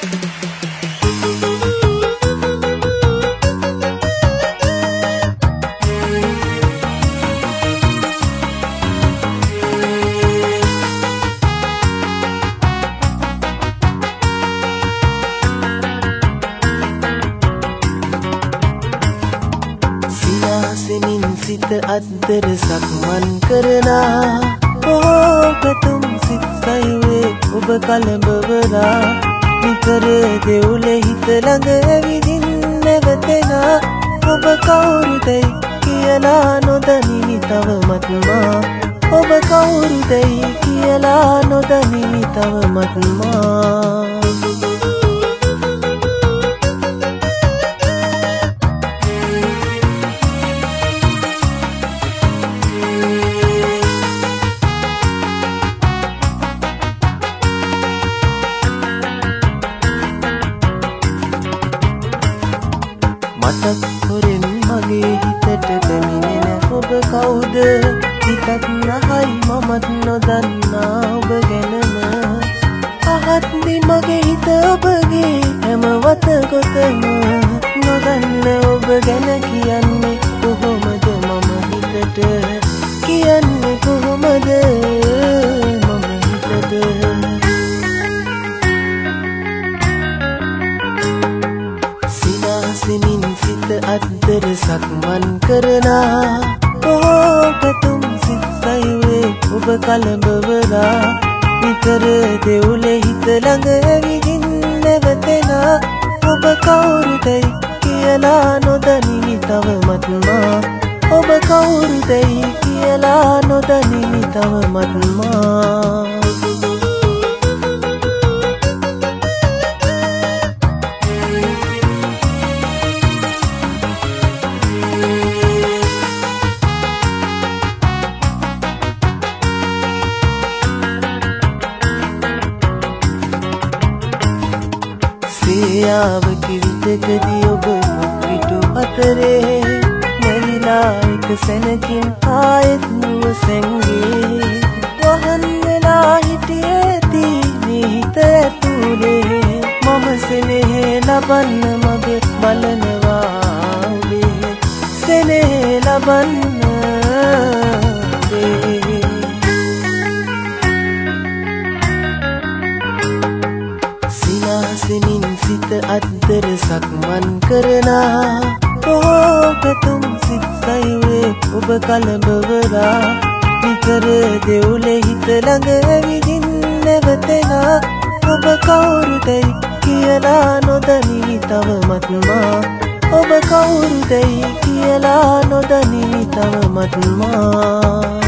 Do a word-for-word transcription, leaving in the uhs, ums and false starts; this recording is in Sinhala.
සිනාසෙමින් සිත අද්දර සක්මන් කරනා බොහෝ පැතුම් සිත් සයුවේ ඔබ කලඹවලා නිතර දෙවුලේ හිත ළඟ ඇවිදින් නැවතෙනා ඔබ කවුරුදැයි කියලා නොදනිමි තවමත් මා ඔබ කවුරුදැයි කියලා නොදනිමි තවමත් මා මතක් හොරෙන් මගේ හිතට පැමිණෙන ඔබ කවුද හිතත් නහයි මමත් නොදන්නා ඔබ ගැනම අහත්දි මගේ හිත ඔබගේ හැම වතගොතම නොදන්න ඔබ ගැන කියන්නේ කොහොමද මම හිතට කියන්නේ කොහොමද මම හිතට සිනාසෙමින් සිත අද්දර සක්මන් කරනා බොහෝ පැතුම් සිත් සයුවේ ඔබ කලඹවලා නිතර දෙවුලේ හිත ළඟ ඇවිදින් නැවතෙනා ඔබ කවුරුදැයි කියලා නොදනිමි තවමත් මා ඔබ කවුරුදැයි කියලා නොදනිමි තවමත් මා සියාව කිරිතකදී ඔබ පිටු අතරේ නැලිලා එක සැනකින් ආයෙත් නුව සැංගේ වහන් වෙලා හිටියේති මේ හිත ඇතුලේ මම සෙනෙහේ ලබන්න මග බලනවා ඔබේ සෙනෙහේ ලබන්න ඔබේ සිනාසෙමින් සිත අද්දර සක්මන් කරනා බොහෝ පැතුම් සිත් සයුවේ ඔබ කලඹවලා නිතර දෙවුලේ හිත ළඟ ඇවිදින් නැවතෙනා ඔබ කවුරුදැයි කියලා නොදනිමි තවමත් මා ඔබ කවුරුදැයි කියලා නොදනිමි තවමත් මා